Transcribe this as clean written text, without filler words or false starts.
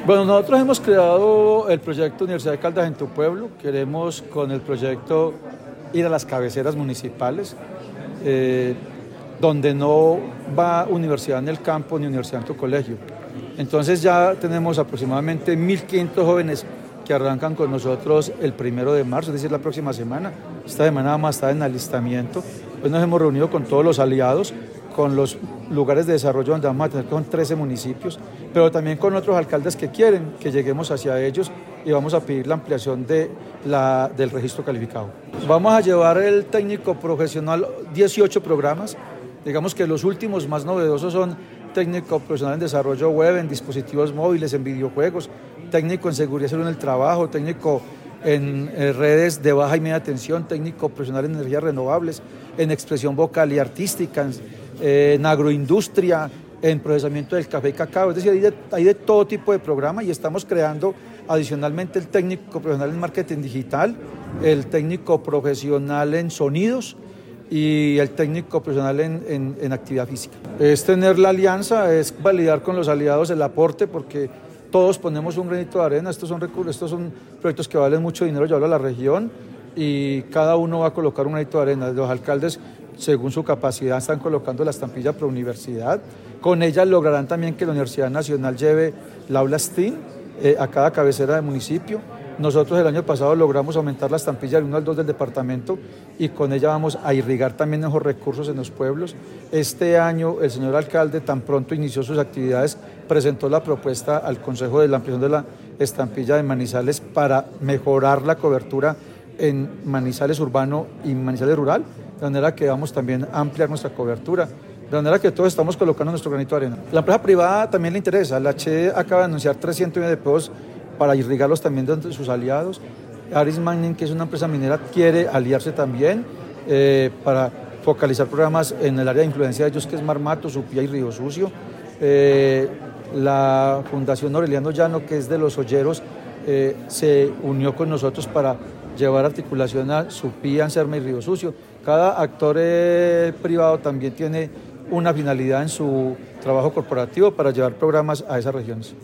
Bueno, nosotros hemos creado el proyecto Universidad de Caldas en tu pueblo. Queremos con el proyecto ir a las cabeceras municipales, donde no va universidad en el campo ni universidad en tu colegio. Entonces ya tenemos aproximadamente 1.500 jóvenes que arrancan con nosotros el 1 de marzo, es decir, la próxima semana. Esta semana vamos a estar en alistamiento. Hoy nos hemos reunido con todos los aliados, con los lugares de desarrollo donde vamos a tener con 13 municipios, pero también con otros alcaldes que quieren que lleguemos hacia ellos y vamos a pedir la ampliación del registro calificado. Vamos a llevar el técnico profesional 18 programas, digamos que los últimos más novedosos son técnico profesional en desarrollo web, en dispositivos móviles, en videojuegos, técnico en seguridad y salud en el trabajo, técnico en redes de baja y media tensión, técnico profesional en energías renovables, en expresión vocal y artística, en agroindustria, en procesamiento del café y cacao. Es decir, hay de todo tipo de programa y estamos creando adicionalmente el técnico profesional en marketing digital, el técnico profesional en sonidos y el técnico profesional en actividad física. Es tener la alianza, es validar con los aliados el aporte, porque todos ponemos un granito de arena. Estos son proyectos que valen mucho dinero, yo hablo a la región, y cada uno va a colocar un granito de arena. Los alcaldes, según su capacidad, están colocando la estampilla Pro Universidad. Con ella lograrán también que la Universidad Nacional lleve la aula STEAM a cada cabecera de municipio. Nosotros el año pasado logramos aumentar la estampilla del 1 al 2 del departamento y con ella vamos a irrigar también esos recursos en los pueblos. Este año el señor alcalde, tan pronto inició sus actividades, presentó la propuesta al Consejo de la ampliación de la estampilla de Manizales para mejorar la cobertura en Manizales urbano y Manizales rural, de manera que vamos también a ampliar nuestra cobertura. De manera que todos estamos colocando nuestro granito de arena. La empresa privada también le interesa. La CHE acaba de anunciar 300 millones de pesos para irrigarlos también de sus aliados. Aris Mining, que es una empresa minera, quiere aliarse también para focalizar programas en el área de influencia de ellos, que es Marmato, Supía y Río Sucio. La Fundación Aureliano Llano, que es de los olleros, se unió con nosotros para llevar articulación a Supía, Anserma y Río Sucio. Cada actor privado también tiene una finalidad en su trabajo corporativo para llevar programas a esas regiones.